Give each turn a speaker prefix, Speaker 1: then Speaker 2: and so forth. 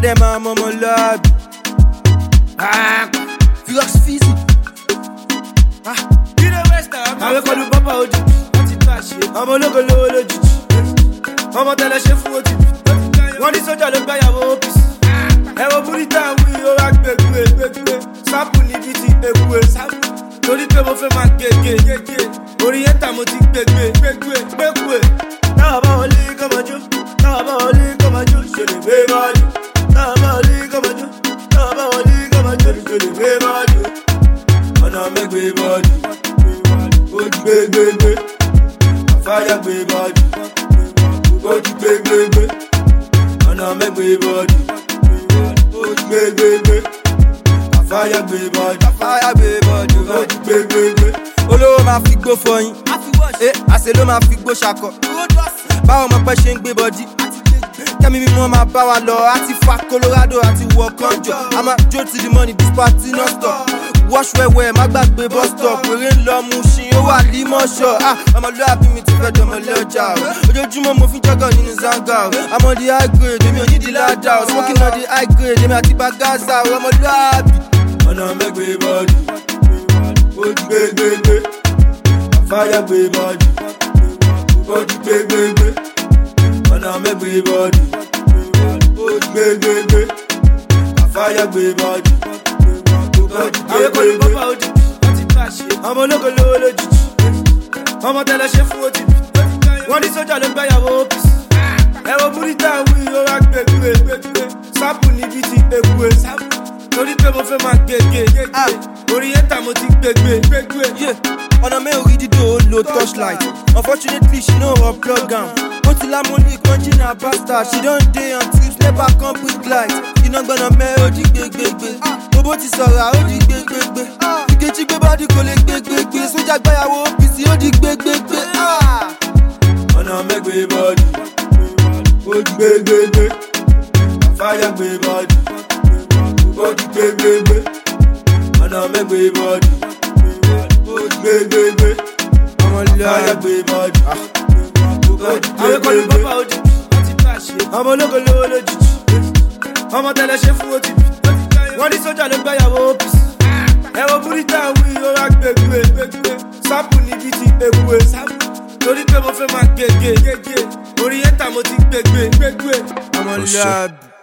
Speaker 1: them my mama love. Flex Fizzy.
Speaker 2: You know where start.
Speaker 1: I call you Papa Oji. I'm a local lojiji. I'm a tell a chef for you. One is such a look by your office. I will put it down with your act back. Sample nibiti everywhere. Tori tebo fe ma gege. Orienta mo ti gbegbe. Now about only come on you. Now about only come on you. Should it be body? Now about only come on you. Now about only come on you. Should it be body? Wanna make me body. Gbegbe. Fire me body. Gbegbe. Wanna make me body. Gbegbe. Fire me body. Gbegbe. Olówó máa fi gbó fọyín. Àṣẹ ló máa fi gbó ṣakọ. Báwo mo pẹ́ ṣe ń gbé bọ́dí. Kẹ́mi mímọ́ máa bá wa lọ. A ti fa Colorado àti wọ kànjọ. A máa jó to the money this party non stop. Wash wẹ́wẹ́ má gbàgbé bus stop. Wèrè ń lọ mú ṣin ó wà límọ̀ṣọ́. Ọmọlúwàbí mi ti fẹ́ dọmọ lọ́jà o. Ojoojúmọ́ mo fi ń jọ́gọ̀ nínú zanga o. I'm on the high grade, èmi ò ní di ládà o. Smoking on the high grade, èmi àti Bagaza o. Ọmọlúwàbí. Ọ̀nà mẹ́gbẹ̀ẹ́ bọ́ọ̀dì. Gbegbe. Fire gbé bọ́ọ̀dì. Gbegbe. Ọ̀nà mẹ́gbẹ̀ẹ́ bọ́ọ̀dì. Gbegbe. Fire gbé bọ́ọ̀dì. Gbegbe. I'm a local lojiji. I'm a tell a chef for you. One is such a look by your office. I will put it down with your act back. Sample nibiti everywhere. Tori tebo fe ma gege. Orienta mo ti gbegbe. Yeah. Ọ̀nà mi ò rí dídò ó lo torchlight. Unfortunately, she no unplug am. Ó ti lámúlì kanjí na bastard. She don dey on trips, never come with light. Iná gbọ́nà mẹ́ ó di gbegbe. Bobo ti sọ̀rọ̀ ó di gbegbe. Ìkejì gbé bọ́dí kò lè gbegbe. Sójà gbáyàwó OPC ó di gbegbe. Ọ̀nà mẹ́gbẹ̀ẹ́ bọ́dí. Ó di gbegbe. Fire gbé bọ́dí. Ó di gbegbe. Ọ̀nà mẹ́gbẹ̀ẹ́ bọ́dí. Gbegbe. Fire gbé bọ́dí. I call you Papa Oji. I'm a local lojiji. I'm a tell a chef for you. One is such a look by your office. I will put it down with your act back. Sample nibiti everywhere. Tori tebo fe ma gege. Orienta mo ti gbegbe. I'm on lab.